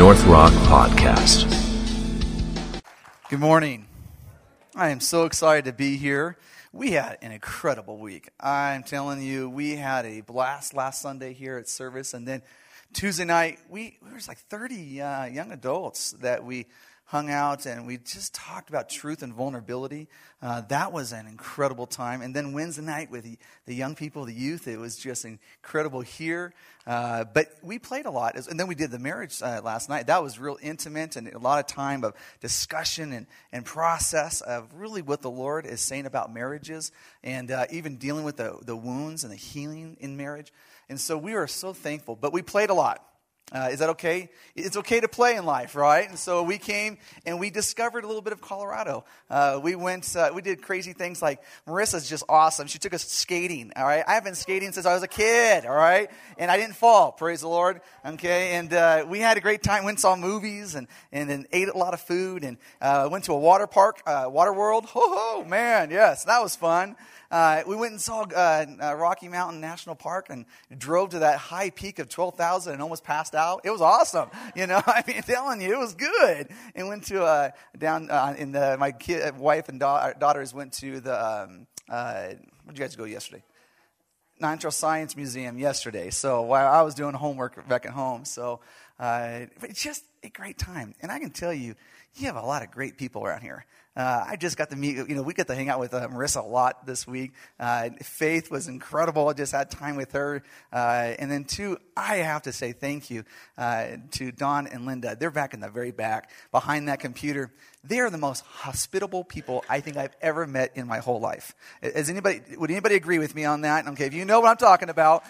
North Rock Podcast. Good morning. I am so excited to be here. We had an incredible week. I'm telling you, we had a blast last Sunday here at service, and then Tuesday night, we was like 30 young adults that we hung out, and we just talked about truth and vulnerability. That was an incredible time. And then Wednesday night with the young people, the youth, it was just incredible here. But we played a lot. And then we did the marriage last night. That was real intimate and a lot of time of discussion and process of really what the Lord is saying about marriages and even dealing with the wounds and the healing in marriage. And so we are so thankful. But we played a lot. Is that okay? It's okay to play in life, right? And so we came and we discovered a little bit of Colorado. We did crazy things like Marissa's just awesome. She took us skating, all right? I've been skating since I was a kid, all right? And I didn't fall, praise the Lord, okay? And we had a great time. Went and saw movies and then ate a lot of food and went to a water park, Water World. Ho, man, yes, that was fun. We went and saw Rocky Mountain National Park and drove to that high peak of 12,000 and almost passed out. It was awesome. I mean, I'm telling you, it was good. And went to my wife and daughters went to the, where'd you guys go yesterday? Natural Science Museum yesterday. So while I was doing homework back at home. So it's just a great time. And I can tell you, you have a lot of great people around here. I just got to meet, we got to hang out with Marissa a lot this week. Faith was incredible. I just had time with her. And then two, I have to say thank you to Don and Linda. They're back in the very back behind that computer. They are the most hospitable people I think I've ever met in my whole life. Would anybody agree with me on that? Okay, if you know what I'm talking about,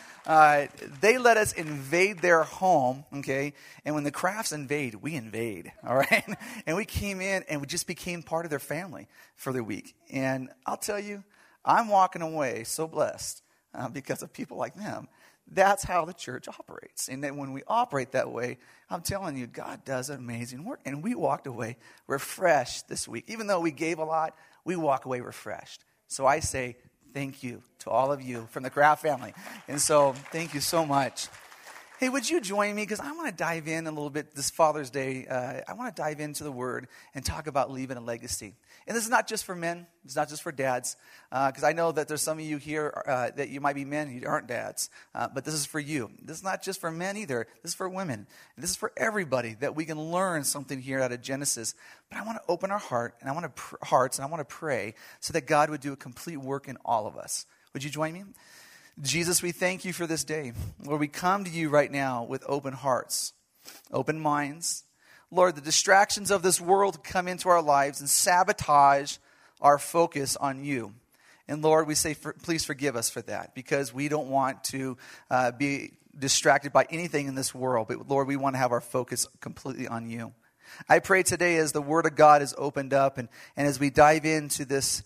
they let us invade their home, okay? And when the Crafts invade, we invade, all right? And we came in and we just became part of their family for the week. And I'll tell you, I'm walking away so blessed because of people like them. That's how the church operates. And then when we operate that way, I'm telling you, God does amazing work. And we walked away refreshed this week. Even though we gave a lot, we walk away refreshed. So I say thank you to all of you from the Craft family. And so thank you so much. Hey, would you join me? Because I want to dive in a little bit this Father's Day. I want to dive into the Word and talk about leaving a legacy. And this is not just for men. It's not just for dads. Because I know that there's some of you here that you might be men, you aren't dads. But this is for you. This is not just for men either. This is for women. And this is for everybody that we can learn something here out of Genesis. But I want to open our hearts and I want to pray so that God would do a complete work in all of us. Would you join me? Jesus, we thank you for this day. Lord, we come to you right now with open hearts, open minds. Lord, the distractions of this world come into our lives and sabotage our focus on you. And Lord, we say, please forgive us for that because we don't want to be distracted by anything in this world. But Lord, we want to have our focus completely on you. I pray today as the Word of God is opened up and as we dive into this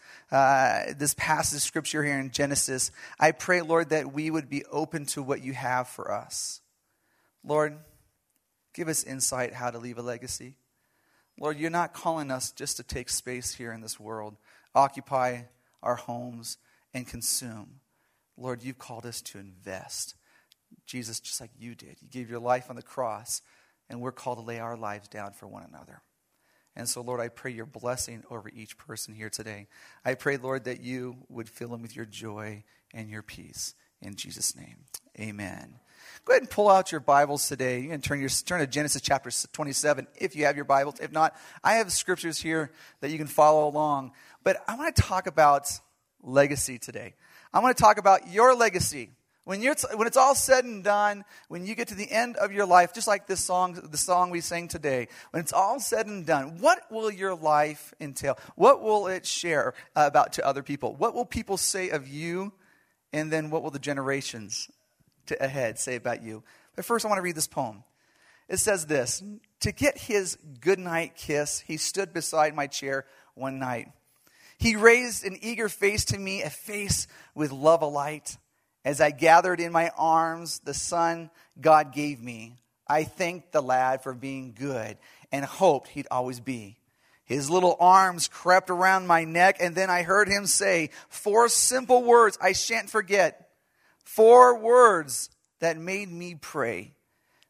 passage of Scripture here in Genesis, I pray, Lord, that we would be open to what you have for us. Lord, give us insight how to leave a legacy. Lord, you're not calling us just to take space here in this world, occupy our homes and consume. Lord, you've called us to invest. Jesus, just like you did. You gave your life on the cross. And we're called to lay our lives down for one another. And so, Lord, I pray your blessing over each person here today. I pray, Lord, that you would fill them with your joy and your peace. In Jesus' name, amen. Go ahead and pull out your Bibles today. You can turn to Genesis chapter 27 if you have your Bibles. If not, I have scriptures here that you can follow along. But I want to talk about legacy today. I want to talk about your legacy. When it's all said and done, when you get to the end of your life, just like the song we sang today, when it's all said and done, what will your life entail? What will it share about to other people? What will people say of you? And then what will the generations ahead say about you? But first I want to read this poem. It says this: to get his goodnight kiss, he stood beside my chair one night. He raised an eager face to me, a face with love alight. As I gathered in my arms the son God gave me, I thanked the lad for being good and hoped he'd always be. His little arms crept around my neck, and then I heard him say 4 simple words I shan't forget. 4 words that made me pray.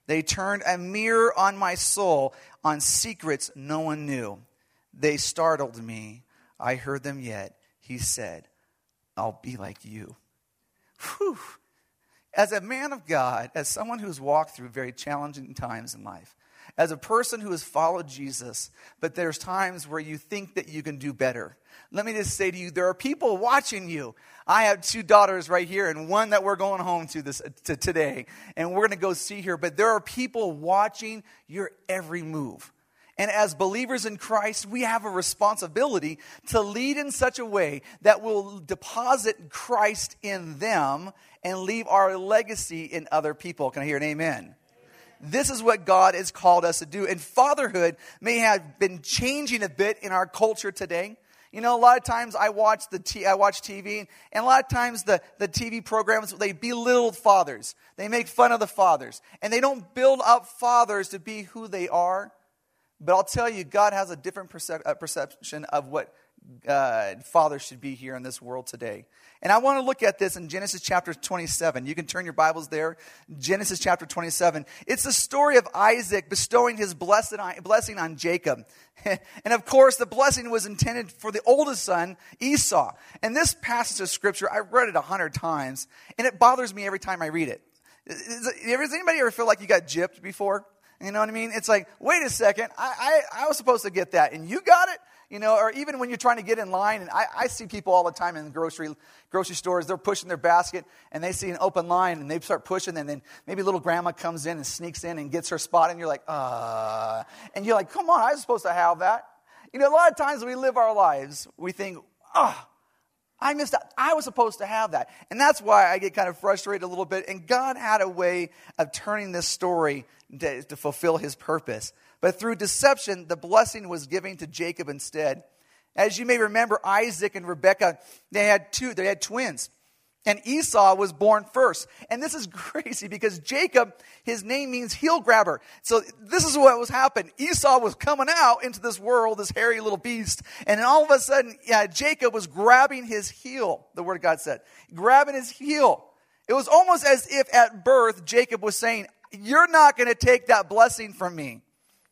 They turned a mirror on my soul, on secrets no one knew. They startled me. I heard them yet. He said, I'll be like you. Whew. As a man of God, as someone who's walked through very challenging times in life, as a person who has followed Jesus, but there's times where you think that you can do better. Let me just say to you, there are people watching you. I have 2 daughters right here and one that we're going home to today. And we're going to go see her. But there are people watching your every move. And as believers in Christ, we have a responsibility to lead in such a way that will deposit Christ in them and leave our legacy in other people. Can I hear an amen? This is what God has called us to do. And fatherhood may have been changing a bit in our culture today. You know, a lot of times I watch TV, and a lot of times the TV programs, they belittle fathers. They make fun of the fathers. And they don't build up fathers to be who they are. But I'll tell you, God has a different perception of what fathers should be here in this world today. And I want to look at this in Genesis chapter 27. You can turn your Bibles there. Genesis chapter 27. It's the story of Isaac bestowing his blessing on Jacob. And of course, the blessing was intended for the oldest son, Esau. And this passage of Scripture, I've read it 100 times, and it bothers me every time I read it. Does anybody ever feel like you got gypped before? You know what I mean? It's like, wait a second, I was supposed to get that, and you got it? You know, or even when you're trying to get in line, and I see people all the time in grocery stores, they're pushing their basket, and they see an open line, and they start pushing, and then maybe little grandma comes in and sneaks in and gets her spot, and you're like, and you're like, come on, I was supposed to have that. You know, a lot of times we live our lives, we think, I missed out. I was supposed to have that. And that's why I get kind of frustrated a little bit. And God had a way of turning this story to fulfill his purpose. But through deception, the blessing was given to Jacob instead. As you may remember, Isaac and Rebekah, they had twins. And Esau was born first. And this is crazy because Jacob, his name means heel grabber. So this is what was happening. Esau was coming out into this world, this hairy little beast. And then all of a sudden, Jacob was grabbing his heel, the word of God said. Grabbing his heel. It was almost as if at birth, Jacob was saying, you're not going to take that blessing from me.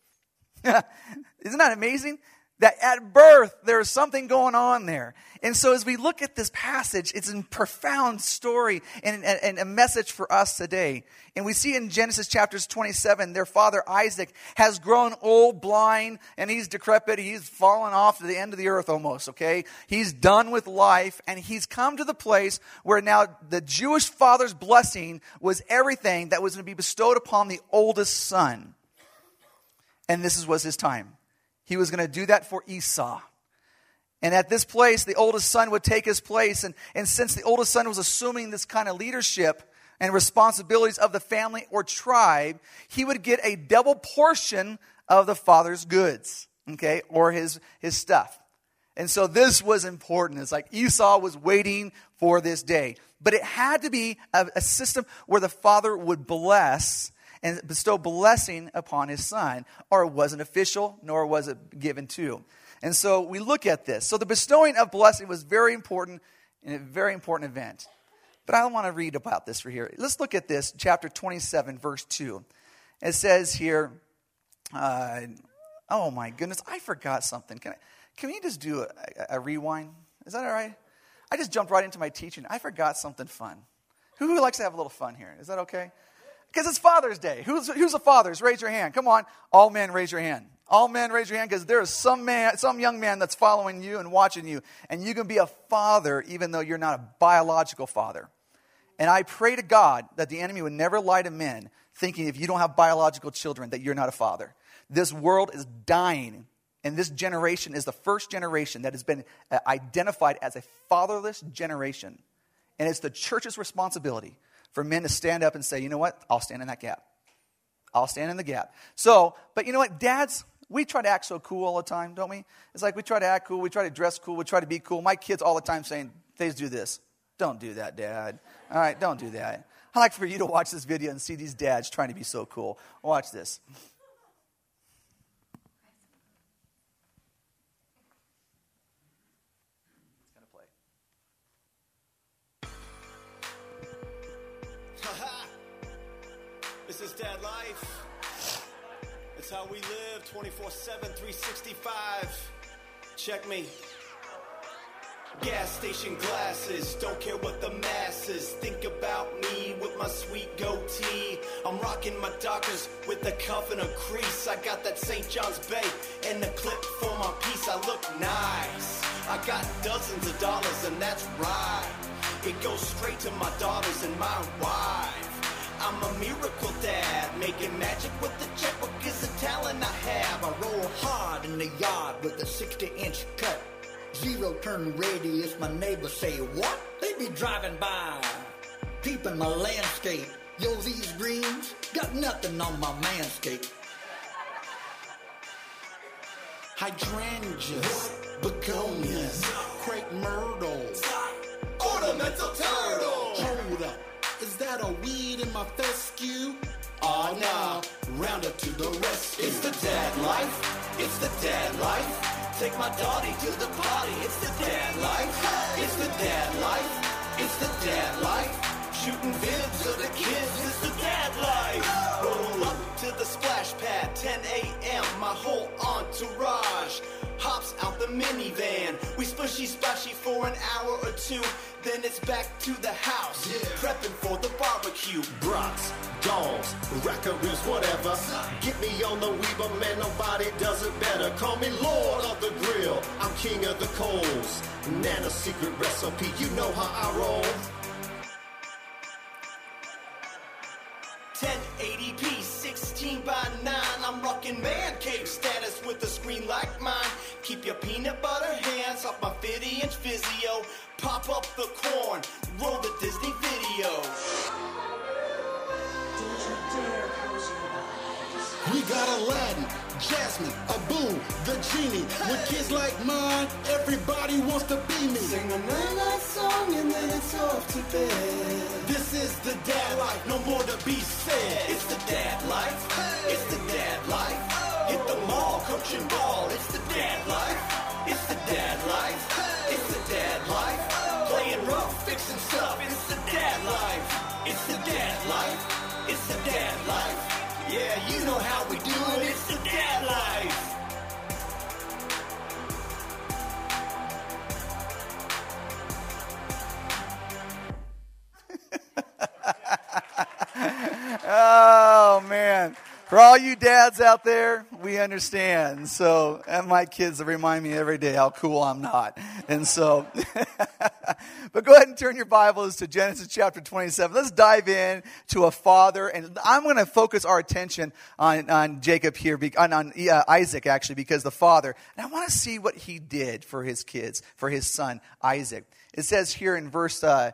Isn't that amazing? That at birth, there's something going on there. And so as we look at this passage, it's a profound story and a message for us today. And we see in Genesis chapters 27, their father Isaac has grown old, blind, and he's decrepit. He's fallen off to the end of the earth almost, okay? He's done with life, and he's come to the place where now the Jewish father's blessing was everything that was going to be bestowed upon the oldest son. And this was his time. He was going to do that for Esau. And at this place, the oldest son would take his place. And since the oldest son was assuming this kind of leadership and responsibilities of the family or tribe, he would get a double portion of the father's goods, okay, or his stuff. And so this was important. It's like Esau was waiting for this day. But it had to be a system where the father would bless and bestow blessing upon his son, or it wasn't official, nor was it given to. And so we look at this. So the bestowing of blessing was very important, and a very important event. But I want to read about this for here. Let's look at this, chapter 27, verse 2. It says here, oh my goodness, I forgot something. Can we just do a rewind? Is that all right? I just jumped right into my teaching. I forgot something fun. Who likes to have a little fun here? Is that okay? Because it's Father's Day. Who's the fathers? Raise your hand. Come on. All men, raise your hand. All men, raise your hand, because there is some young man that's following you and watching you. And you can be a father even though you're not a biological father. And I pray to God that the enemy would never lie to men thinking if you don't have biological children that you're not a father. This world is dying. And this generation is the first generation that has been identified as a fatherless generation. And it's the church's responsibility for men to stand up and say, you know what? I'll stand in that gap. I'll stand in the gap. So, but you know what? Dads, we try to act so cool all the time, don't we? It's like we try to act cool. We try to dress cool. We try to be cool. My kids all the time saying, they do this. Don't do that, Dad. All right, don't do that. I'd like for you to watch this video and see these dads trying to be so cool. Watch this. This is dad life. It's how we live 24/7, 365. Check me. Gas station glasses, don't care what the masses think about me with my sweet goatee. I'm rocking my Dockers with a cuff and a crease. I got that St. John's Bay and a clip for my piece. I look nice. I got dozens of dollars and that's right. It goes straight to my daughters and my wife. I'm a miracle dad, making magic with the checkbook is a talent I have. I roll hard in the yard with a 60-inch cut. Zero turn radius, my neighbors say, what? They be driving by, peeping my landscape. Yo, these greens got nothing on my manscape. Hydrangeas, begonias, crepe myrtles, ornamental turtle. Hold up, is that a weed in my fescue? Oh, nah, round up to the rescue. It's the dad life, it's the dad life. Take my daughter to the party, it's the dad life. It's the dad life, it's the dad life. Shooting vids of the kids, it's the dad life. Roll up to the splash pad, 10 a.m. My whole entourage hops out the minivan. We splashy splashy for an hour or two. Then it's back to the house, prepping for the barbecue. Brats, dolls, racker ribs, whatever. Get me on the Weber, man, nobody does it better. Call me Lord of the Grill, I'm king of the coals. Nana's secret recipe, you know how I roll. 1080p, 16 by 9. I'm rocking man cave status with a screen like mine. Keep your peanut butter hands off my 50-inch Vizio. Pop up the corn, roll the Disney video. We got Aladdin, Jasmine, Abu, the genie. With kids like mine, everybody wants to be me. Sing a night song and then it's off to bed. This is the dad life, no more to be said. It's the dad life, it's the dad life. Hit the mall, coaching ball, it's the dad life. It's the dad life, it's the dad life. Playing rough, fixing stuff, it's the dad life. It's the dad life, it's the dad life. Yeah, you know how we do it, it's the dad life. Oh, man. For all you dads out there, we understand. So, and my kids remind me every day how cool I'm not. And so, but go ahead and turn your Bibles to Genesis chapter 27. Let's dive in to a father. And I'm going to focus our attention on Jacob here, on Isaac actually, because the father. And I want to see what he did for his kids, for his son, Isaac. It says here in verse 2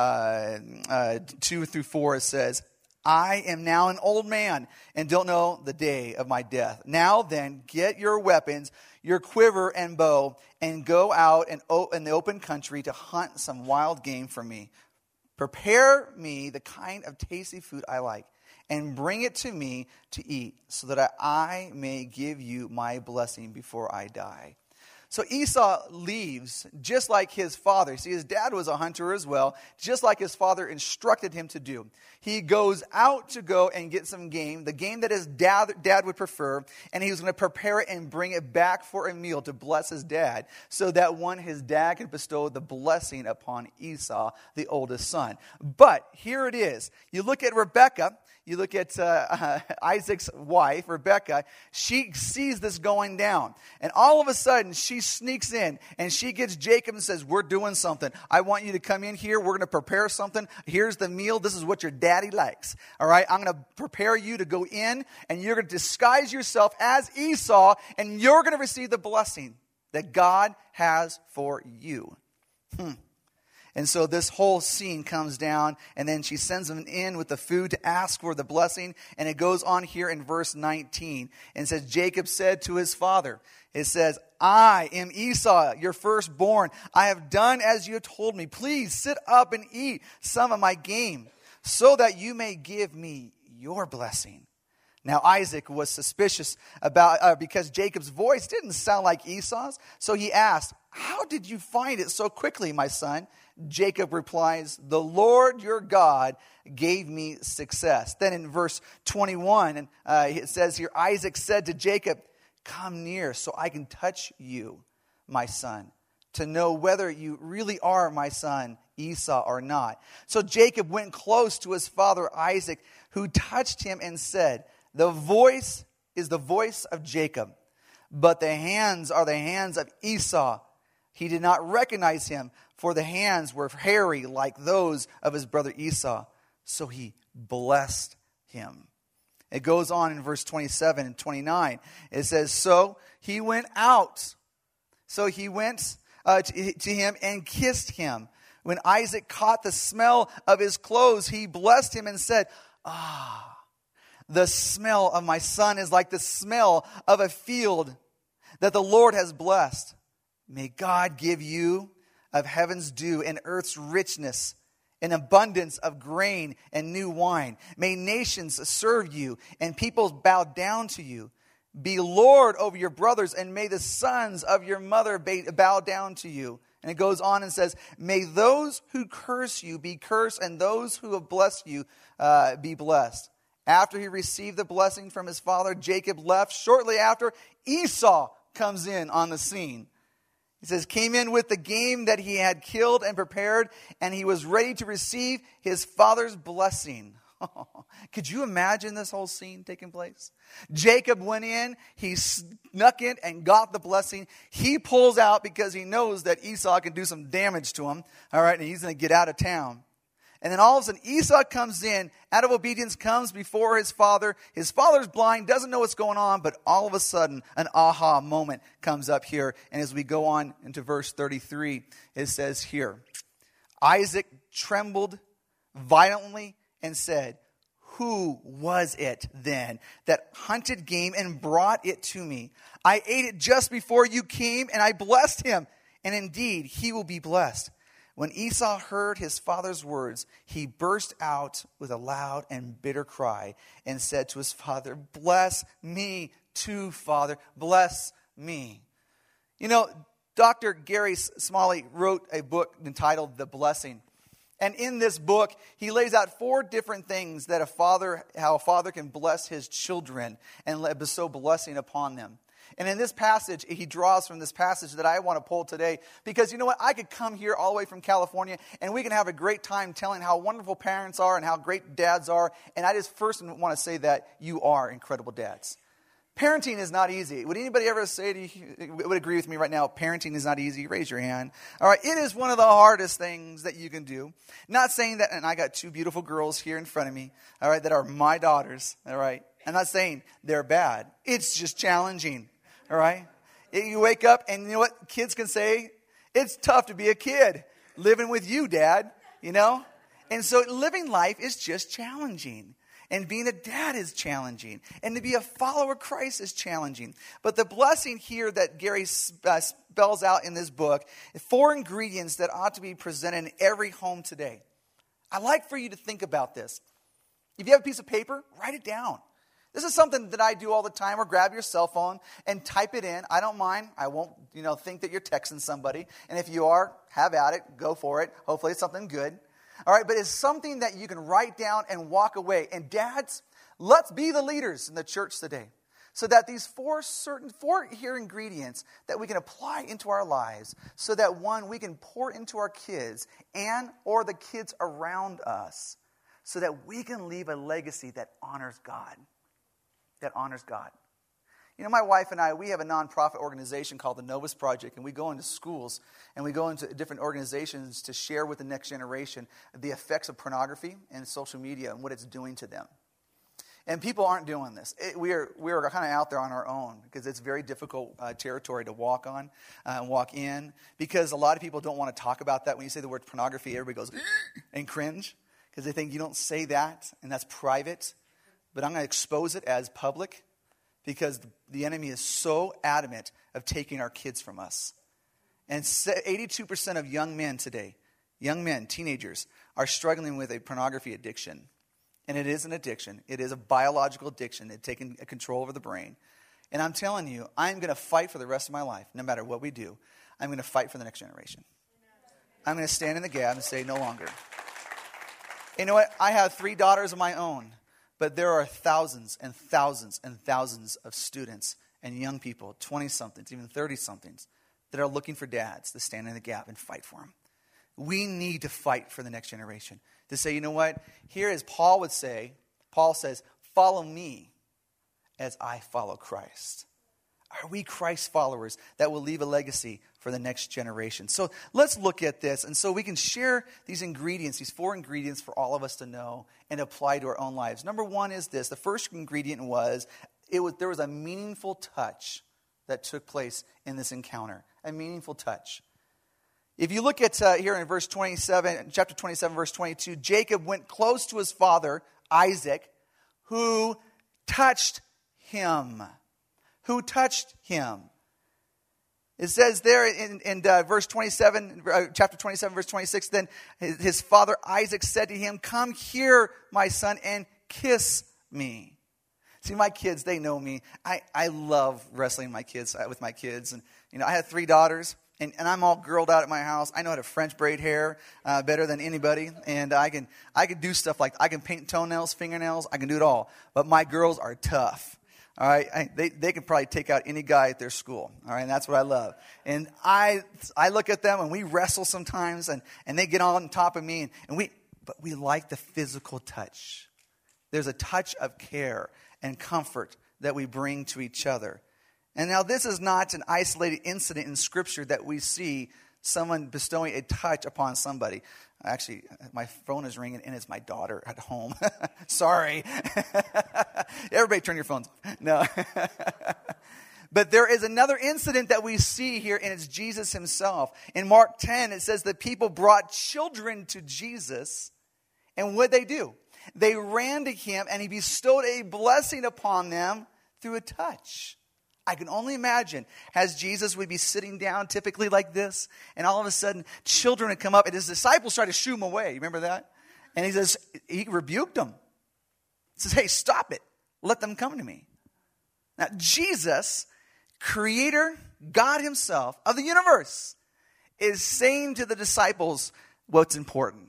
through 4, it says, I am now an old man and don't know the day of my death. Now then, get your weapons, your quiver and bow, and go out in the open country to hunt some wild game for me. Prepare me the kind of tasty food I like, and bring it to me to eat, so that I may give you my blessing before I die. So Esau leaves just like his father. See, his dad was a hunter as well, just like his father instructed him to do. He goes out to go and get some game, the game that his dad would prefer, and he was going to prepare it and bring it back for a meal to bless his dad, so that his dad could bestow the blessing upon Esau, the oldest son. But here it is. You look at Rebekah. You look at Isaac's wife, Rebekah. She sees this going down. And all of a sudden, she sneaks in. And she gets Jacob and says, we're doing something. I want you to come in here. We're going to prepare something. Here's the meal. This is what your daddy likes. All right? I'm going to prepare you to go in. And you're going to disguise yourself as Esau. And you're going to receive the blessing that God has for you. And so this whole scene comes down, and then she sends him in with the food to ask for the blessing. And it goes on here in verse 19. And it says, Jacob said to his father, it says, I am Esau, your firstborn. I have done as you have told me. Please sit up and eat some of my game, so that you may give me your blessing. Now Isaac was suspicious about because Jacob's voice didn't sound like Esau's. So he asked, "How did you find it so quickly, my son?" Jacob replies, "The Lord your God gave me success." Then in verse 21, it says here, Isaac said to Jacob, "Come near so I can touch you, my son, to know whether you really are my son Esau or not." So Jacob went close to his father Isaac, who touched him and said, "The voice is the voice of Jacob, but the hands are the hands of Esau." He did not recognize him, for the hands were hairy like those of his brother Esau. So he blessed him. It goes on in verse 27 and 29. It says, So he went to him and kissed him. When Isaac caught the smell of his clothes, he blessed him and said, the smell of my son is like the smell of a field that the Lord has blessed. May God give you of heaven's dew and earth's richness, an abundance of grain and new wine. May nations serve you and peoples bow down to you. Be Lord over your brothers, and may the sons of your mother bow down to you. And it goes on and says, may those who curse you be cursed, and those who have blessed you be blessed. After he received the blessing from his father, Jacob left. Shortly after, Esau comes in on the scene. He says, came in with the game that he had killed and prepared, and he was ready to receive his father's blessing. Could you imagine this whole scene taking place? Jacob went in, he snuck in and got the blessing. He pulls out because he knows that Esau can do some damage to him. All right, and he's going to get out of town. And then all of a sudden, Esau comes in, out of obedience, comes before his father. His father's blind, doesn't know what's going on, but all of a sudden, an aha moment comes up here. And as we go on into verse 33, it says here, Isaac trembled violently and said, who was it then that hunted game and brought it to me? I ate it just before you came, and I blessed him, and indeed he will be blessed. When Esau heard his father's words, he burst out with a loud and bitter cry and said to his father, bless me too, Father, bless me. You know, Dr. Gary Smalley wrote a book entitled The Blessing. And in this book, he lays out 4 different things that how a father can bless his children and bestow blessing upon them. And in this passage, he draws from this passage that I want to pull today. Because you know what? I could come here all the way from California, and we can have a great time telling how wonderful parents are and how great dads are. And I just first want to say that you are incredible dads. Parenting is not easy. Would anybody ever say to you, would agree with me right now, parenting is not easy? Raise your hand. All right, it is one of the hardest things that you can do. Not saying that, and I got 2 beautiful girls here in front of me, all right, that are my daughters, all right. I'm not saying they're bad. It's just challenging, all right. You wake up, and you know what kids can say? It's tough to be a kid living with you, Dad, you know. And so living life is just challenging. And being a dad is challenging. And to be a follower of Christ is challenging. But the blessing here that Gary spells out in this book, 4 ingredients that ought to be presented in every home today. I'd like for you to think about this. If you have a piece of paper, write it down. This is something that I do all the time, or grab your cell phone and type it in. I don't mind. I won't, think that you're texting somebody. And if you are, have at it. Go for it. Hopefully it's something good. All right, but it's something that you can write down and walk away. And dads, let's be the leaders in the church today. So that these 4 here ingredients that we can apply into our lives, so that 1, we can pour into our kids or the kids around us, so that we can leave a legacy that honors God. That honors God. You know, my wife and I, we have a nonprofit organization called the Novus Project, and we go into schools and we go into different organizations to share with the next generation the effects of pornography and social media and what it's doing to them. And people aren't doing this. We're kind of out there on our own because it's very difficult territory to walk on and walk in, because a lot of people don't want to talk about that. When you say the word pornography, everybody goes and cringe because they think you don't say that and that's private. But I'm going to expose it as public, because the enemy is so adamant of taking our kids from us. And 82% of young men today, teenagers, are struggling with a pornography addiction. And it is an addiction. It is a biological addiction. It's taking control over the brain. And I'm telling you, I'm going to fight for the rest of my life, no matter what we do. I'm going to fight for the next generation. I'm going to stand in the gap and say no longer. You know what? I have 3 daughters of my own, but there are thousands and thousands and thousands of students and young people, 20-somethings, even 30-somethings, that are looking for dads to stand in the gap and fight for them. We need to fight for the next generation. To say, you know what? Here, as Paul would say, Paul says, follow me as I follow Christ. Are we Christ followers that will leave a legacy for the next generation? So let's look at this. And so we can share these ingredients, these 4 ingredients for all of us to know and apply to our own lives. Number 1 is this. The first ingredient was, there was a meaningful touch that took place in this encounter. A meaningful touch. If you look at here in verse 27, chapter 27, verse 22, Jacob went close to his father, Isaac, who touched him. Who touched him? It says there in verse 27, chapter 27, verse 26, then his father Isaac said to him, come here, my son, and kiss me. See, my kids, they know me. I love wrestling with my kids. And, I had 3 daughters. And I'm all girled out at my house. I know how to French braid hair better than anybody. And I can do stuff like, I can paint toenails, fingernails. I can do it all. But my girls are tough. All right, they can probably take out any guy at their school. All right, and that's what I love. And I look at them and we wrestle sometimes, and they get on top of me, but we like the physical touch. There's a touch of care and comfort that we bring to each other. And now this is not an isolated incident in Scripture that we see someone bestowing a touch upon somebody. Actually, my phone is ringing, and it's my daughter at home. Sorry. Everybody turn your phones off. No. But there is another incident that we see here, and it's Jesus himself. In Mark 10, it says that people brought children to Jesus, and what did they do? They ran to him, and he bestowed a blessing upon them through a touch. I can only imagine as Jesus would be sitting down typically like this, and all of a sudden children would come up, and his disciples tried to shoo him away. You remember that? And he rebuked them. He says, hey, stop it. Let them come to me. Now, Jesus, creator, God himself of the universe, is saying to the disciples what's important.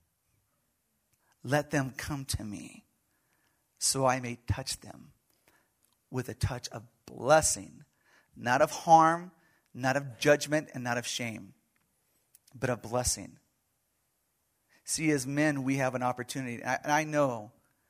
Let them come to me so I may touch them with a touch of blessing, not of harm, not of judgment, and not of shame, but of blessing. See, as men, we have an opportunity, and I know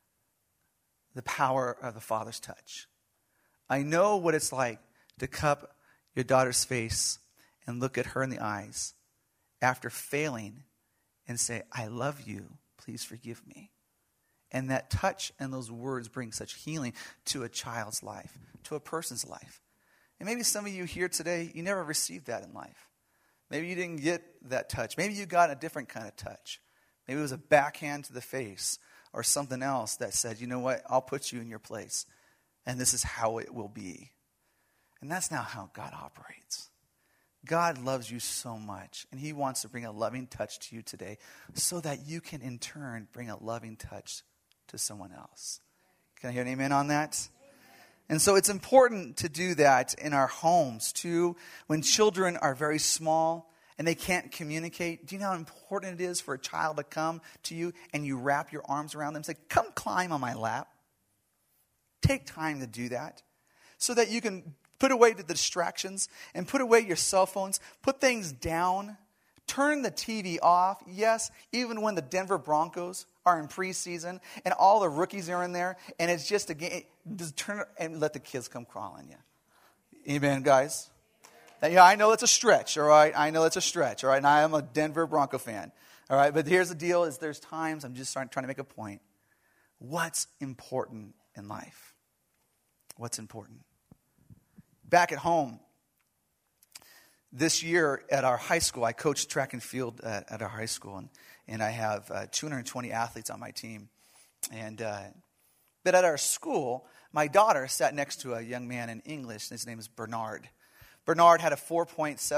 the power of the Father's touch. I know what it's like to cup your daughter's face and look at her in the eyes after failing and say, I love you, please forgive me. And that touch and those words bring such healing to a child's life, to a person's life. And maybe some of you here today, you never received that in life. Maybe you didn't get that touch. Maybe you got a different kind of touch. Maybe it was a backhand to the face or something else that said, you know what, I'll put you in your place. And this is how it will be. And that's not how God operates. God loves you so much, and he wants to bring a loving touch to you today so that you can in turn bring a loving touch to someone else. Can I hear an amen on that? And so it's important to do that in our homes too. When children are very small and they can't communicate, do you know how important it is for a child to come to you and you wrap your arms around them and say, come climb on my lap? Take time to do that so that you can put away the distractions and put away your cell phones, put things down, turn the TV off. Yes, even when the Denver Broncos are in preseason and all the rookies are in there and it's just a game, just turn it and let the kids come crawling you. Amen, guys? Yeah, I know it's a stretch, all right? I know it's a stretch, all right? And I am a Denver Bronco fan, all right? But here's the deal is there's times I'm just trying to make a point. What's important in life? What's important? Back at home, this year at our high school, I coached track and field at our high school, and I have 220 athletes on my team. But at our school, my daughter sat next to a young man in English, and his name is Bernard. Bernard had a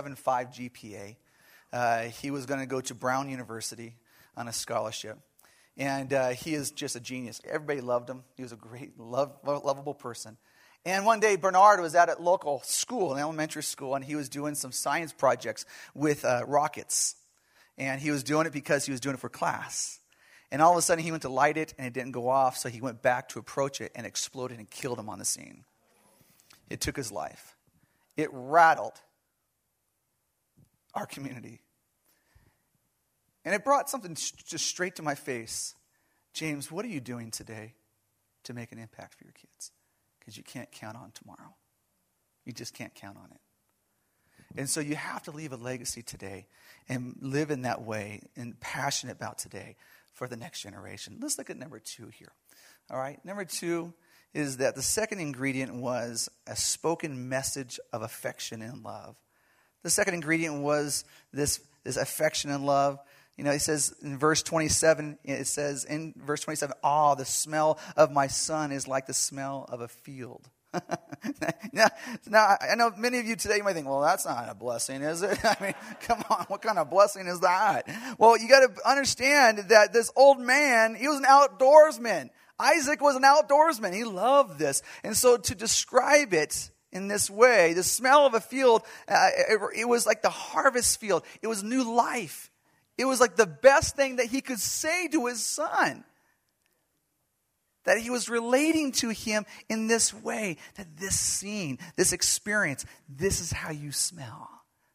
4.75 GPA. He was going to go to Brown University on a scholarship. And he is just a genius. Everybody loved him. He was a great, lovable person. And one day, Bernard was at a local school, an elementary school, and he was doing some science projects with rockets. And he was doing it because he was doing it for class. And all of a sudden, he went to light it, and it didn't go off, so he went back to approach it, and exploded and killed him on the scene. It took his life. It rattled our community. And it brought something just straight to my face. James, what are you doing today to make an impact for your kids? Because you can't count on tomorrow. You just can't count on it. And so you have to leave a legacy today and live in that way and passionate about today for the next generation. Let's look at number 2 here. All right, number 2 is that the second ingredient was a spoken message of affection and love. The second ingredient was this affection and love. You know, he says in verse 27, the smell of my son is like the smell of a field. Now, I know many of you today might think, well, that's not a blessing, is it? I mean, come on, what kind of blessing is that? Well, you got to understand that this old man, he was an outdoorsman. Isaac was an outdoorsman. He loved this. And so to describe it in this way, the smell of a field, it was like the harvest field. It was new life. It was like the best thing that he could say to his son. That he was relating to him in this way. That this scene, this experience, this is how you smell.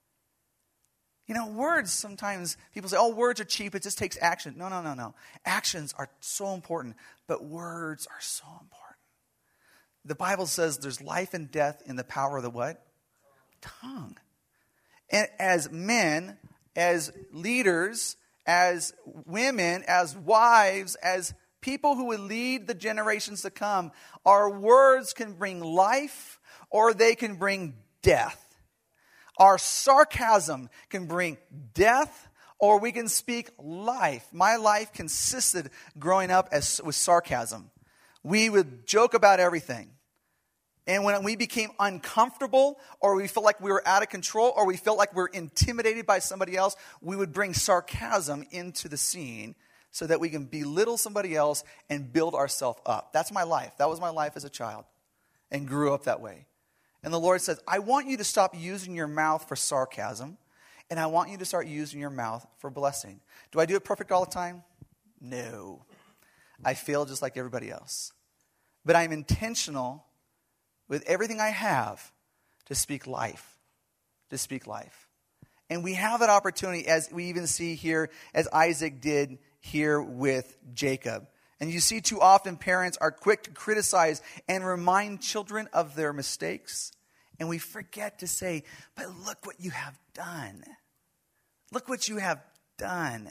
You know, words sometimes, people say, oh, words are cheap, it just takes action. No. Actions are so important, but words are so important. The Bible says there's life and death in the power of the what? Tongue. And as men, as leaders, as women, as wives, as people who would lead the generations to come, our words can bring life or they can bring death. Our sarcasm can bring death or we can speak life. My life consisted growing up with sarcasm. We would joke about everything. And when we became uncomfortable or we felt like we were out of control or we felt like we were intimidated by somebody else, we would bring sarcasm into the scene so that we can belittle somebody else and build ourselves up. That's my life. That was my life as a child and grew up that way. And the Lord says, I want you to stop using your mouth for sarcasm and I want you to start using your mouth for blessing. Do I do it perfect all the time? No. I fail just like everybody else. But I'm intentional with everything I have to speak life. To speak life. And we have that opportunity as we even see here, as Isaac did here with Jacob. And you see too often parents are quick to criticize and remind children of their mistakes. And we forget to say, but look what you have done. Look what you have done.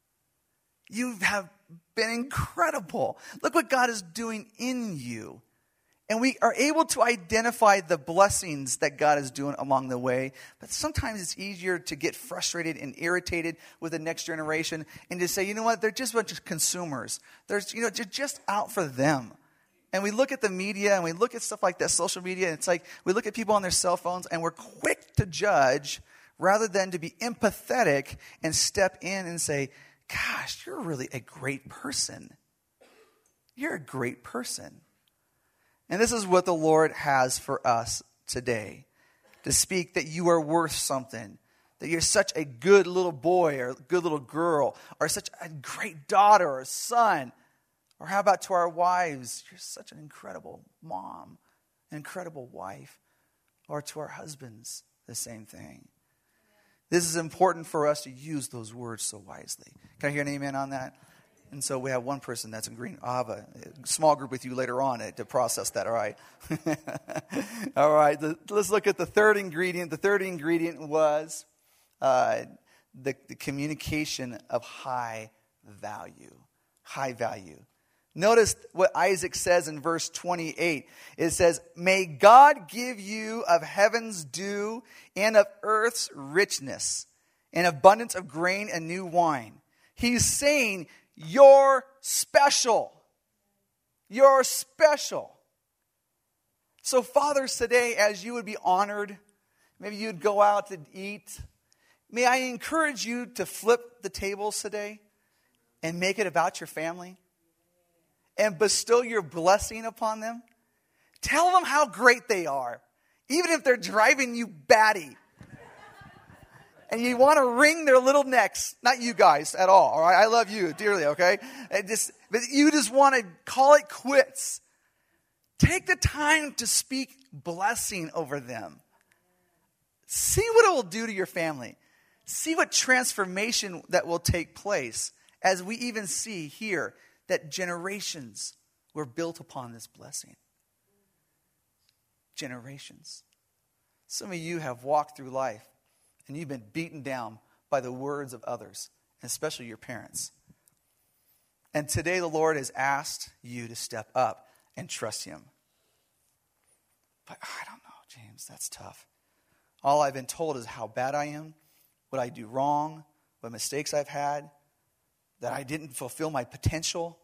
You have been incredible. Look what God is doing in you. And we are able to identify the blessings that God is doing along the way. But sometimes it's easier to get frustrated and irritated with the next generation and to say, you know what, they're just a bunch of consumers. They're just out for them. And we look at the media and we look at stuff like that, social media, and it's like we look at people on their cell phones and we're quick to judge rather than to be empathetic and step in and say, gosh, you're really a great person. You're a great person. And this is what the Lord has for us today. To speak that you are worth something. That you're such a good little boy or good little girl. Or such a great daughter or son. Or how about to our wives? You're such an incredible mom. An incredible wife. Or to our husbands, the same thing. This is important for us to use those words so wisely. Can I hear an amen on that? And so we have one person that's agreeing. I'll have a small group with you later on to process that, all right? All right, let's look at the third ingredient. The third ingredient was the communication of high value. High value. Notice what Isaac says in verse 28. It says, may God give you of heaven's dew and of earth's richness, an abundance of grain and new wine. He's saying, you're special. You're special. So fathers today, as you would be honored, maybe you'd go out to eat. May I encourage you to flip the tables today and make it about your family and bestow your blessing upon them. Tell them how great they are, even if they're driving you batty. And you want to wring their little necks. Not you guys at all right? I love you dearly, okay? But you just want to call it quits. Take the time to speak blessing over them. See what it will do to your family. See what transformation that will take place as we even see here that generations were built upon this blessing. Generations. Some of you have walked through life and you've been beaten down by the words of others, especially your parents. And today the Lord has asked you to step up and trust him. But I don't know, James, that's tough. All I've been told is how bad I am, what I do wrong, what mistakes I've had, that I didn't fulfill my potential.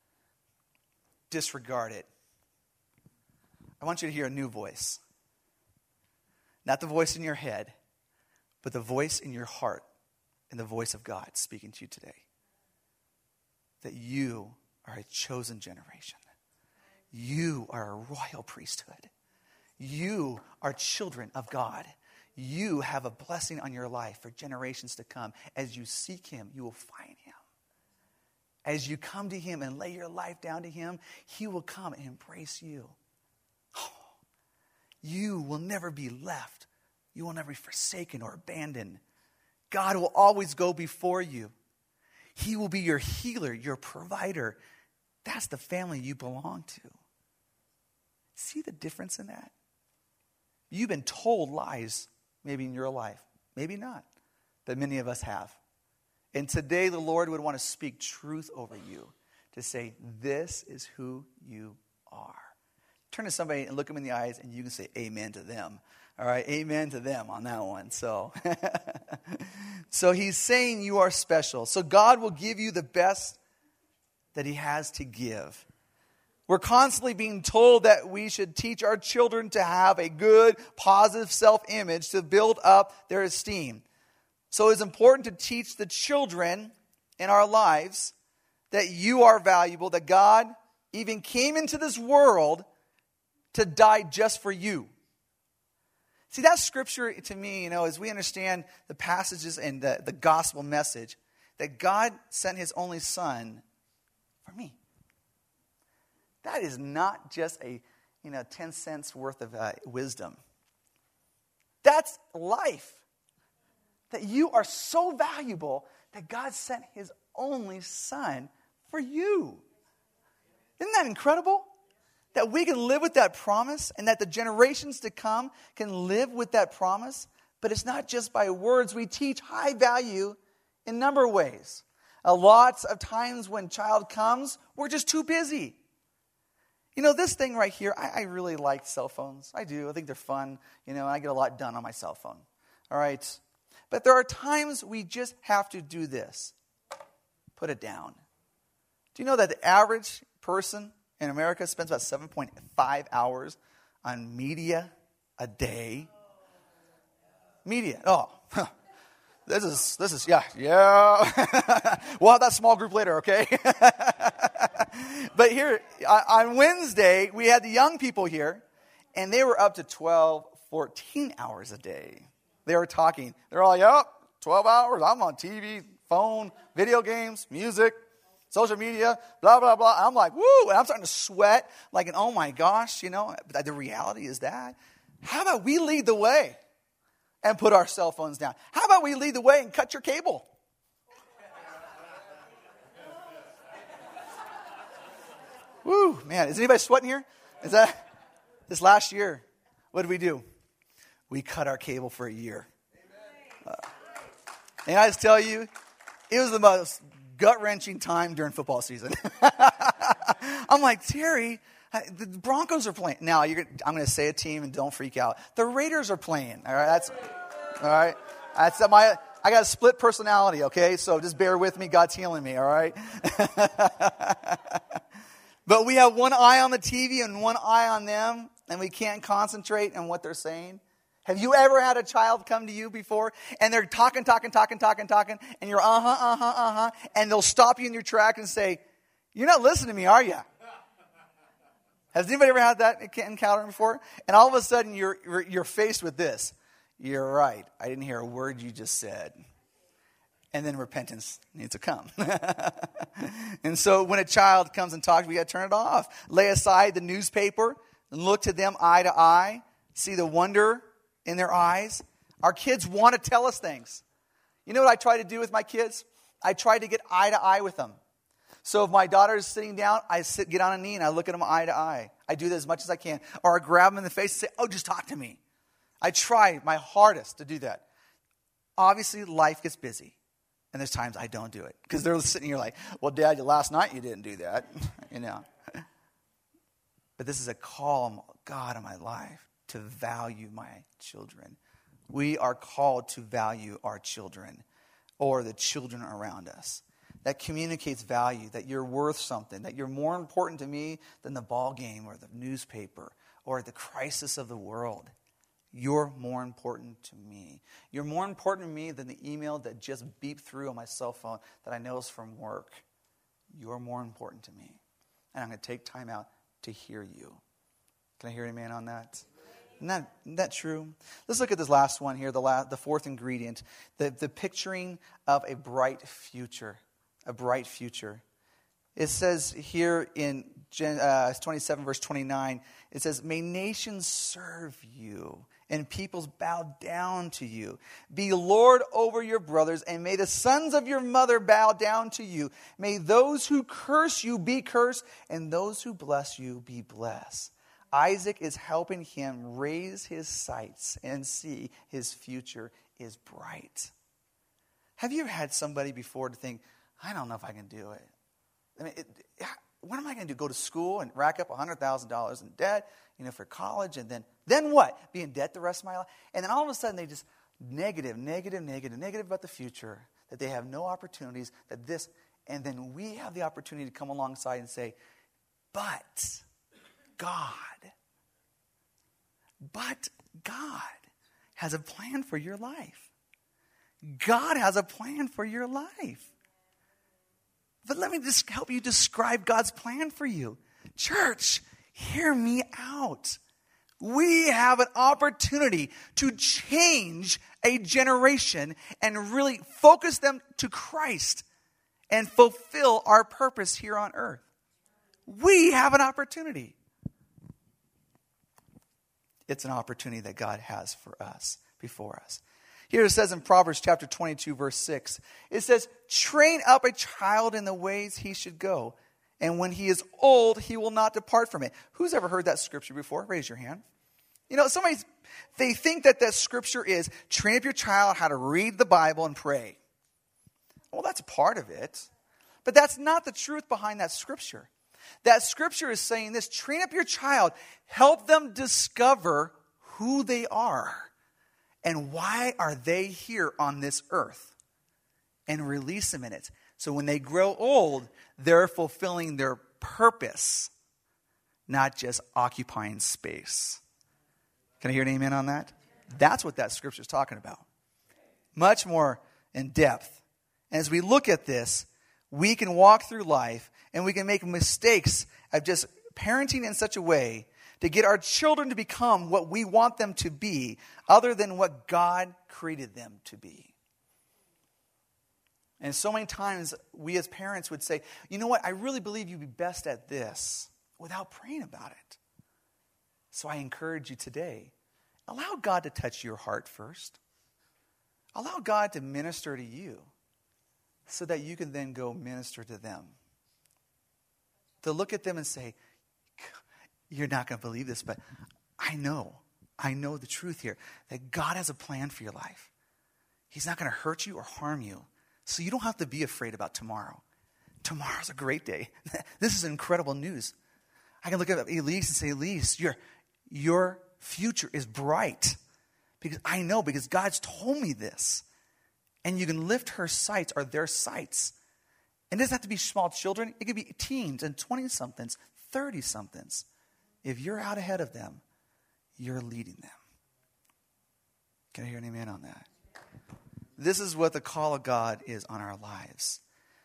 Disregard it. I want you to hear a new voice. Not the voice in your head, but the voice in your heart and the voice of God speaking to you today. That you are a chosen generation. You are a royal priesthood. You are children of God. You have a blessing on your life for generations to come. As you seek him, you will find him. As you come to him and lay your life down to him, he will come and embrace you. Oh, you will never be left. You will never be forsaken or abandoned. God will always go before you. He will be your healer, your provider. That's the family you belong to. See the difference in that? You've been told lies, maybe in your life, maybe not, but many of us have. And today the Lord would want to speak truth over you, to say, this is who you are. Turn to somebody and look them in the eyes, and you can say amen to them. All right, amen to them on that one. So, so he's saying you are special. So God will give you the best that he has to give. We're constantly being told that we should teach our children to have a good, positive self-image to build up their esteem. So it's important to teach the children in our lives that you are valuable, that God even came into this world to die just for you. See, that scripture to me, as we understand the passages and the gospel message, that God sent his only son for me. That is not just a 10 cents worth of wisdom. That's life. That you are so valuable that God sent his only son for you. Isn't that incredible? That we can live with that promise and that the generations to come can live with that promise. But it's not just by words. We teach high value in a number of ways. Lots of times when child comes, we're just too busy. This thing right here, I really like cell phones. I do. I think they're fun. I get a lot done on my cell phone. All right. But there are times we just have to do this. Put it down. Do you know that the average person in America spends about 7.5 hours on media a day? Media. Oh, this is, yeah. We'll have that small group later, okay? But here, on Wednesday, we had the young people here, and they were up to 12, 14 hours a day. They were talking. They're all, yep, 12 hours. I'm on TV, phone, video games, music, social media, blah, blah, blah. I'm like, woo, and I'm starting to sweat like, oh my gosh, But the reality is that. How about we lead the way and put our cell phones down? How about we lead the way and cut your cable? Woo, man, is anybody sweating here? Is that this last year? What did we do? We cut our cable for a year. And I just tell you, it was the most gut-wrenching time during football season. I'm like, Terry, the Broncos are playing. Now, I'm going to say a team and don't freak out. The Raiders are playing. All right. I got a split personality, okay? So just bear with me. God's healing me, all right? But we have one eye on the TV and one eye on them, and we can't concentrate on what they're saying. Have you ever had a child come to you before and they're talking, and you're and they'll stop you in your track and say, "You're not listening to me, are you?" Has anybody ever had that encounter before? And all of a sudden you're faced with this. You're right. I didn't hear a word you just said. And then repentance needs to come. And so when a child comes and talks, we got to turn it off. Lay aside the newspaper and look to them eye to eye. See the wonder in their eyes. Our kids want to tell us things. You know what I try to do with my kids? I try to get eye to eye with them. So if my daughter is sitting down, I get on a knee and I look at them eye to eye. I do that as much as I can. Or I grab them in the face and say, "Oh, just talk to me." I try my hardest to do that. Obviously, life gets busy. And there's times I don't do it. Because they're sitting here like, "Well, Dad, last night you didn't do that." You know. But this is a call of God in my life to value my children. We are called to value our children or the children around us. That communicates value, that you're worth something, that you're more important to me than the ball game or the newspaper or the crisis of the world. You're more important to me. You're more important to me than the email that just beeped through on my cell phone that I know is from work. You're more important to me. And I'm going to take time out to hear you. Can I hear an amen on that? Isn't that true? Let's look at this last one here, the fourth ingredient, the picturing of a bright future. A bright future. It says here in 27 verse 29, it says, "May nations serve you and peoples bow down to you. Be Lord over your brothers, and may the sons of your mother bow down to you. May those who curse you be cursed, and those who bless you be blessed." Isaac is helping him raise his sights and see his future is bright. Have you ever had somebody before to think, "I don't know if I can do it"? I mean, what am I going to do? Go to school and rack up $100,000 in debt, for college, and then what? Be in debt the rest of my life? And then all of a sudden they just negative about the future, that they have no opportunities, that this, and then we have the opportunity to come alongside and say, but God has a plan for your life. God has a plan for your life. But let me just help you describe God's plan for you. Church, hear me out. We have an opportunity to change a generation and really focus them to Christ and fulfill our purpose here on earth. We have an opportunity. It's an opportunity that God has for us, before us. Here it says in Proverbs chapter 22, verse 6, it says, "Train up a child in the ways he should go, and when he is old, he will not depart from it." Who's ever heard that scripture before? Raise your hand. They think that scripture is train up your child how to read the Bible and pray. Well, that's part of it. But that's not the truth behind that scripture. That scripture is saying this: train up your child, help them discover who they are. And why are they here on this earth? And release them in it. So when they grow old, they're fulfilling their purpose, not just occupying space. Can I hear an amen on that? That's what that scripture is talking about. Much more in depth. And as we look at this, we can walk through life and we can make mistakes of just parenting in such a way to get our children to become what we want them to be, other than what God created them to be. And so many times we as parents would say, "You know what, I really believe you'd be best at this," without praying about it. So I encourage you today, allow God to touch your heart first. Allow God to minister to you so that you can then go minister to them. To look at them and say, "You're not going to believe this, but I know the truth here, that God has a plan for your life. He's not going to hurt you or harm you. So you don't have to be afraid about tomorrow. Tomorrow's a great day. This is incredible news." I can look at Elise and say, "Elise, your future is bright. Because I know, because God's told me this." And you can lift her sights or their sights. And it doesn't have to be small children. It could be teens and 20-somethings, 30-somethings. If you're out ahead of them, you're leading them. Can I hear an amen on that? This is what the call of God is on our lives.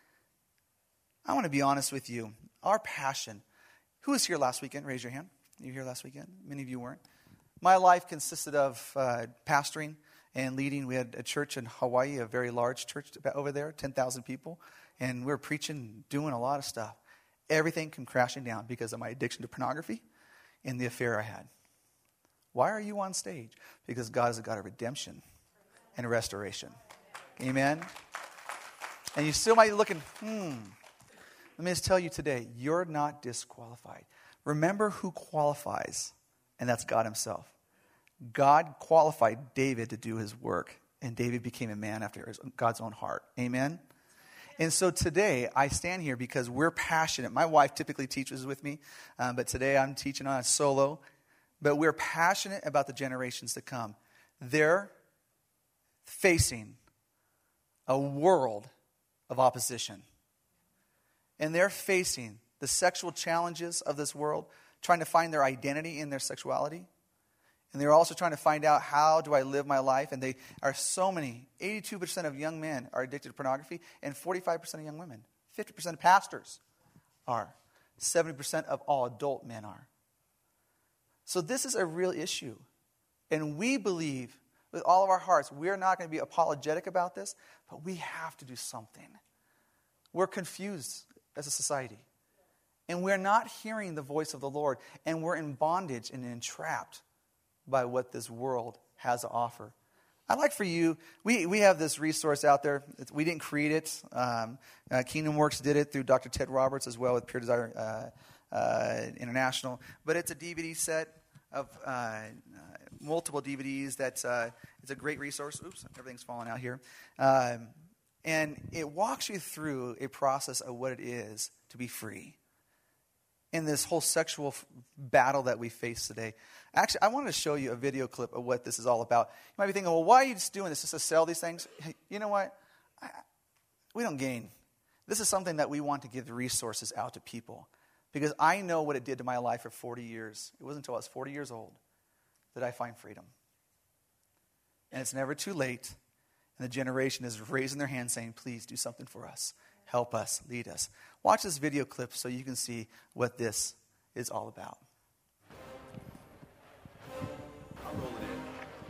I want to be honest with you. Our passion. Who was here last weekend? Raise your hand. You were here last weekend? Many of you weren't. My life consisted of pastoring and leading. We had a church in Hawaii, a very large church over there, 10,000 people. And we were preaching, doing a lot of stuff. Everything came crashing down because of my addiction to pornography and the affair I had. Why are you on stage? Because God is a God of redemption and restoration. Amen? And you still might be looking, Let me just tell you today, you're not disqualified. Remember who qualifies, and that's God himself. God qualified David to do his work, and David became a man after God's own heart. Amen? And so today, I stand here because we're passionate. My wife typically teaches with me, but today I'm teaching on a solo. But we're passionate about the generations to come. They're facing a world of opposition. And they're facing the sexual challenges of this world, trying to find their identity in their sexuality. And they're also trying to find out, how do I live my life? And they are so many. 82% of young men are addicted to pornography, and 45% of young women. 50% of pastors are. 70% of all adult men are. So this is a real issue. And we believe with all of our hearts, we're not going to be apologetic about this, but we have to do something. We're confused as a society. And we're not hearing the voice of the Lord. And we're in bondage and entrapped by what this world has to offer. I'd like for you, we have this resource out there. We didn't create it. Kingdom Works did it through Dr. Ted Roberts as well with Pure Desire International. But it's a DVD set of multiple DVDs. It's a great resource. Oops, everything's falling out here. And it walks you through a process of what it is to be free in this whole sexual battle that we face today. Actually, I wanted to show you a video clip of what this is all about. You might be thinking, well, why are you just doing this? Just to sell these things? Hey, you know what? We don't gain. This is something that we want to give the resources out to people. Because I know what it did to my life for 40 years. It wasn't until I was 40 years old that I find freedom. And it's never too late. And the generation is raising their hand saying, please do something for us. Help us. Lead us. Watch this video clip so you can see what this is all about. I'll roll it in.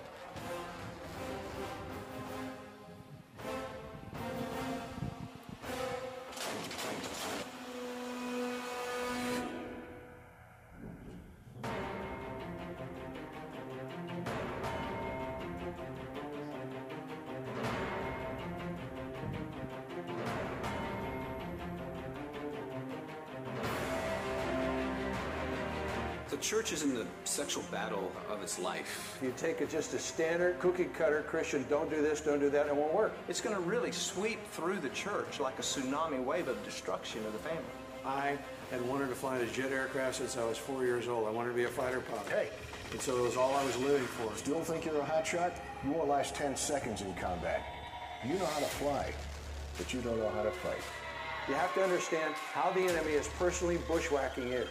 The church is in the sexual battle of its life. If you take just a standard cookie-cutter Christian, don't do this, don't do that, it won't work. It's going to really sweep through the church like a tsunami wave of destruction of the family. I had wanted to fly a jet aircraft since I was 4 years old. I wanted to be a fighter pilot. Hey. And so it was all I was living for. Still think you're a hotshot? You won't last 10 seconds in combat. You know how to fly, but you don't know how to fight. You have to understand how the enemy is personally bushwhacking you.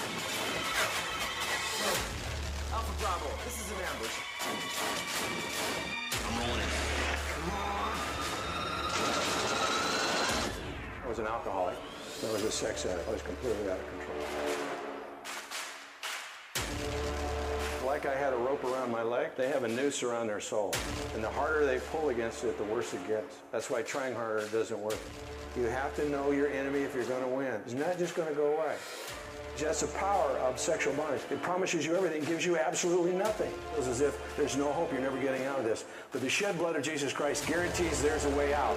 Alpha Bravo, this is an ambush. I'm rolling in. I was an alcoholic. I was a sex addict. I was completely out of control. Like I had a rope around my leg, they have a noose around their soul. And the harder they pull against it, the worse it gets. That's why trying harder doesn't work. You have to know your enemy if you're going to win. It's not just going to go away. That's the power of sexual bondage. It promises you everything, gives you absolutely nothing. It's as if there's no hope, you're never getting out of this. But the shed blood of Jesus Christ guarantees there's a way out.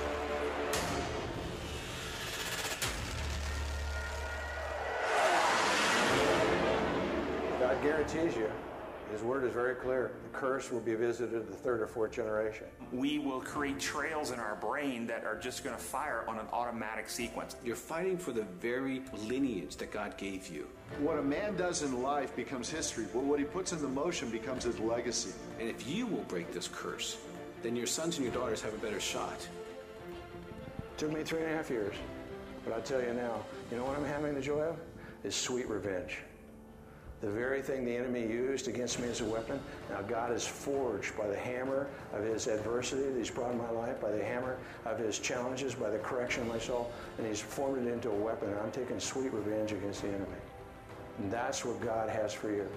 God guarantees you. His word is very clear. The curse will be visited the third or fourth generation. We will create trails in our brain that are just going to fire on an automatic sequence. You're fighting for the very lineage that God gave you. What a man does in life becomes history. What he puts into motion becomes his legacy. And if you will break this curse, then your sons and your daughters have a better shot. It took me 3.5 years. But I tell you now, you know what I'm having the joy of? Is sweet revenge. The very thing the enemy used against me as a weapon, now God is forged by the hammer of his adversity that he's brought in my life, by the hammer of his challenges, by the correction of my soul, and he's formed it into a weapon, and I'm taking sweet revenge against the enemy. And that's what God has for you.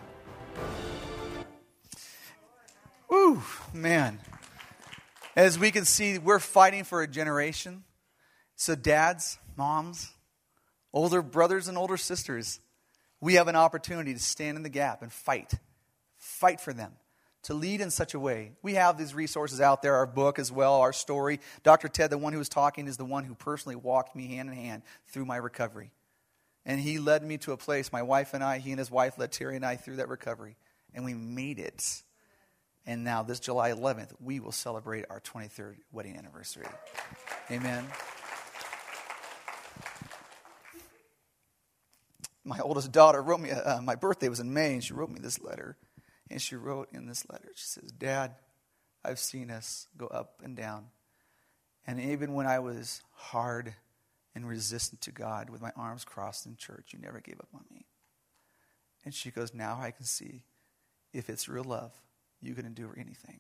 Woo, man. As we can see, we're fighting for a generation. So dads, moms, older brothers and older sisters, we have an opportunity to stand in the gap and fight. Fight for them. To lead in such a way. We have these resources out there, our book as well, our story. Dr. Ted, the one who was talking, is the one who personally walked me hand in hand through my recovery. And he led me to a place, my wife and I, he and his wife led Terry and I through that recovery. And we made it. And now this July 11th, we will celebrate our 23rd wedding anniversary. Amen. My oldest daughter wrote me, my birthday was in May, and she wrote me this letter. And she wrote in this letter, she says, Dad, I've seen us go up and down. And even when I was hard and resistant to God with my arms crossed in church, you never gave up on me. And she goes, now I can see if it's real love, you can endure anything.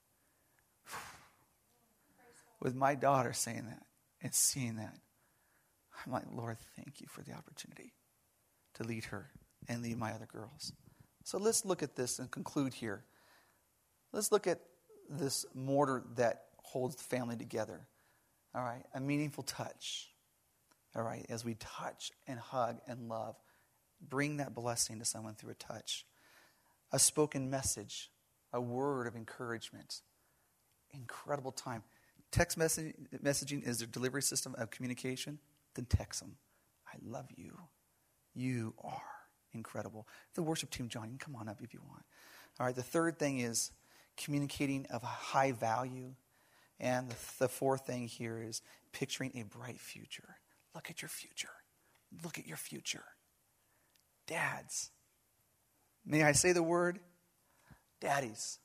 With my daughter saying that and seeing that, I'm like, Lord, thank you for the opportunity to lead her and lead my other girls. So let's look at this and conclude here. Let's look at this mortar that holds the family together. All right, a meaningful touch. All right, as we touch and hug and love, bring that blessing to someone through a touch. A spoken message, a word of encouragement. Incredible time. Text messaging is their delivery system of communication. Then text them. I love you. You are incredible. The worship team, John, you can come on up if you want. All right, the third thing is communicating of a high value. And the fourth thing here is picturing a bright future. Look at your future. Look at your future. Dads. May I say the word? Daddies.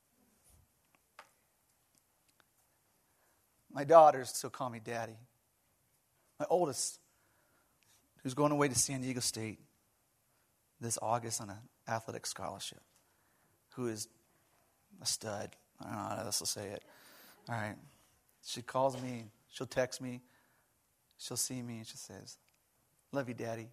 My daughters still call me daddy. My oldest, who's going away to San Diego State this August on an athletic scholarship, who is a stud. I don't know how else to say it. All right. She calls me. She'll text me. She'll see me and she says, love you, Daddy.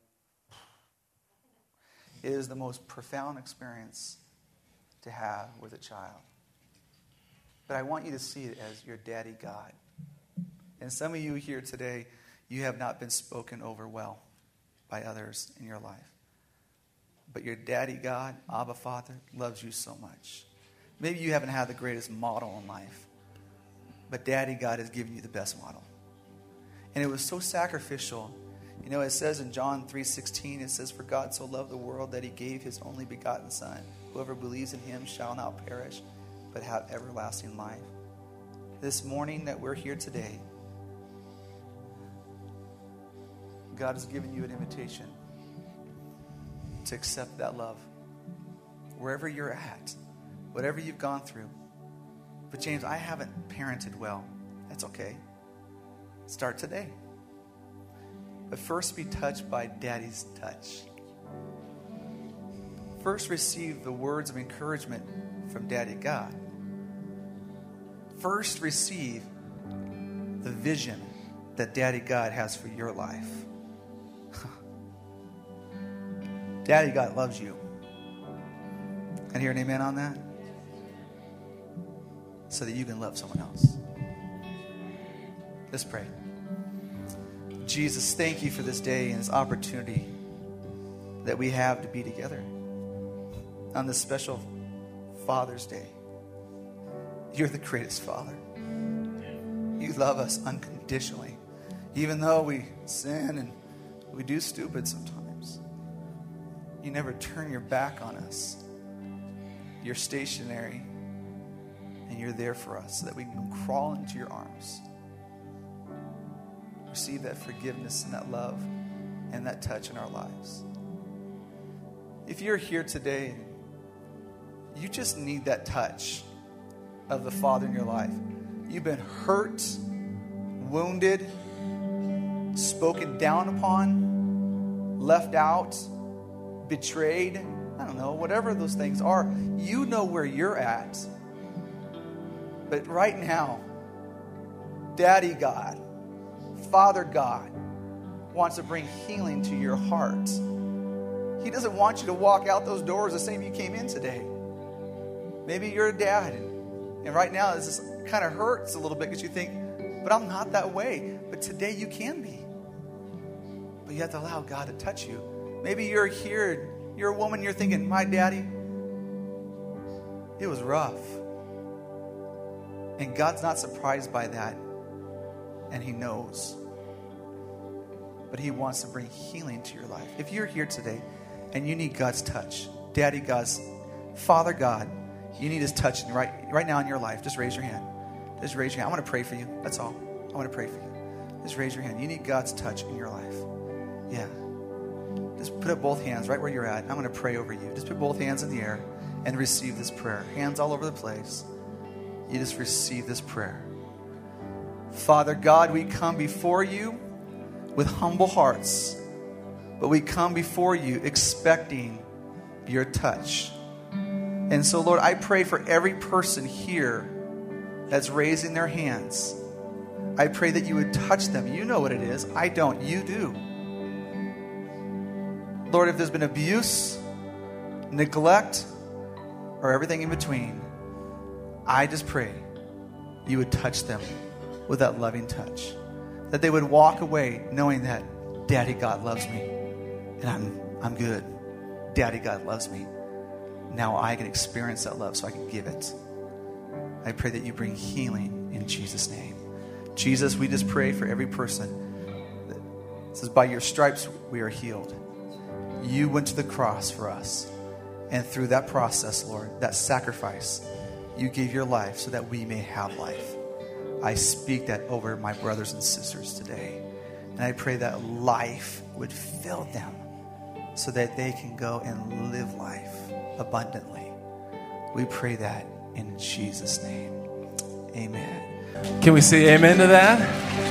It is the most profound experience to have with a child. But I want you to see it as your daddy God. And some of you here today, you have not been spoken over well by others in your life. But your daddy God, Abba Father, loves you so much. Maybe you haven't had the greatest model in life, but Daddy God has given you the best model. And it was so sacrificial. You know, it says in John 3:16, it says, for God so loved the world that he gave his only begotten Son. Whoever believes in him shall not perish, but have everlasting life. This morning that we're here today, God has given you an invitation to accept that love. Wherever you're at, whatever you've gone through. But James, I haven't parented well. That's okay. Start today. But first be touched by Daddy's touch. First receive the words of encouragement from Daddy God. First receive the vision that Daddy God has for your life. Daddy God loves you. Can I hear an amen on that? So that you can love someone else. Let's pray. Jesus, thank you for this day and this opportunity that we have to be together on this special Father's Day. You're the greatest Father. You love us unconditionally. Even though we sin and we do stupid sometimes, you never turn your back on us. You're stationary and you're there for us so that we can crawl into your arms. Receive that forgiveness and that love and that touch in our lives. If you're here today, you just need that touch of the Father in your life. You've been hurt, wounded, spoken down upon, left out, betrayed, I don't know, whatever those things are, you know where you're at. But right now, Daddy God, Father God, wants to bring healing to your heart. He doesn't want you to walk out those doors the same you came in today. Maybe you're a dad, and right now this kind of hurts a little bit because you think, but I'm not that way. But today you can be. But you have to allow God to touch you. Maybe you're here, you're a woman, you're thinking, my daddy, it was rough. And God's not surprised by that. And He knows. But He wants to bring healing to your life. If you're here today and you need God's touch, Daddy God's, Father God, you need His touch right now in your life, just raise your hand. Just raise your hand. I want to pray for you. That's all. I want to pray for you. Just raise your hand. You need God's touch in your life. Yeah. Just put up both hands right where you're at. I'm going to pray over you. Just put both hands in the air and receive this prayer. Hands all over the place. You just receive this prayer. Father God, we come before you with humble hearts, but we come before you expecting your touch. And so, Lord, I pray for every person here that's raising their hands. I pray that you would touch them. You know what it is. I don't. You do. Lord, if there's been abuse, neglect, or everything in between, I just pray you would touch them with that loving touch. That they would walk away knowing that Daddy God loves me and I'm good. Daddy God loves me. Now I can experience that love so I can give it. I pray that you bring healing in Jesus' name. Jesus, we just pray for every person that says, by your stripes we are healed. You went to the cross for us. And through that process, Lord, that sacrifice, you gave your life so that we may have life. I speak that over my brothers and sisters today. And I pray that life would fill them so that they can go and live life abundantly. We pray that in Jesus' name. Amen. Can we say amen to that?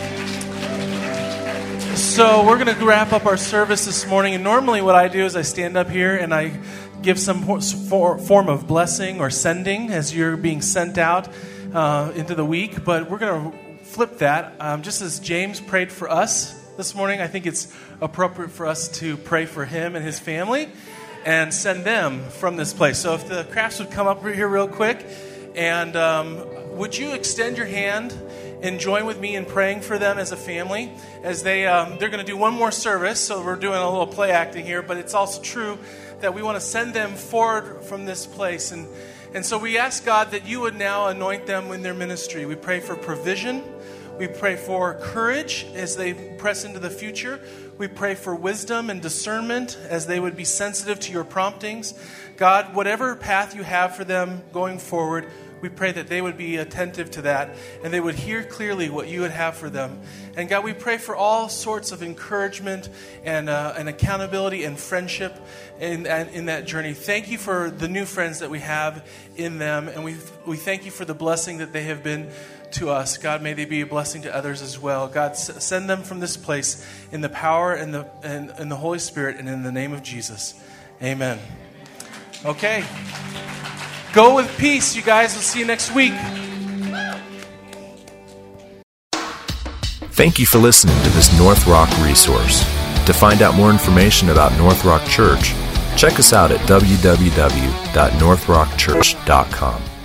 So we're going to wrap up our service this morning. And normally what I do is I stand up here and I give some form of blessing or sending as you're being sent out into the week. But we're going to flip that. Just as James prayed for us this morning, I think it's appropriate for us to pray for him and his family and send them from this place. So if the crafts would come up here real quick, and would you extend your hand and join with me in praying for them as a family as they're going to do one more service. So we're doing a little play acting here, but it's also true that we want to send them forward from this place. And so we ask God that you would now anoint them in their ministry. We pray for provision. We pray for courage as they press into the future. We pray for wisdom and discernment as they would be sensitive to your promptings. God, whatever path you have for them going forward, we pray that they would be attentive to that and they would hear clearly what you would have for them. And God, we pray for all sorts of encouragement and accountability and friendship in that journey. Thank you for the new friends that we have in them. And we thank you for the blessing that they have been to us. God, may they be a blessing to others as well. God, send them from this place in the power and the Holy Spirit and in the name of Jesus. Amen. Okay. Go with peace, you guys. We'll see you next week. Thank you for listening to this North Rock resource. To find out more information about North Rock Church, check us out at www.northrockchurch.com.